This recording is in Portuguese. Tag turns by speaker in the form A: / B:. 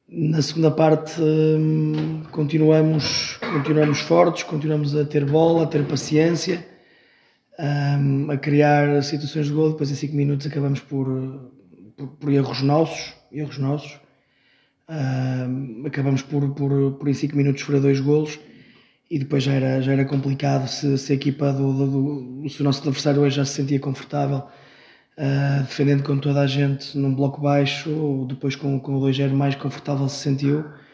A: Na segunda parte continuamos fortes, continuamos a ter bola, a ter paciência, a criar situações de gol. Depois em 5 minutos acabamos por erros nossos. Acabamos por em 5 minutos sofrer 2 golos e depois já era complicado se a equipa se o nosso adversário hoje já se sentia confortável defendendo com toda a gente num bloco baixo, ou depois com o 2-0 mais confortável se sentiu.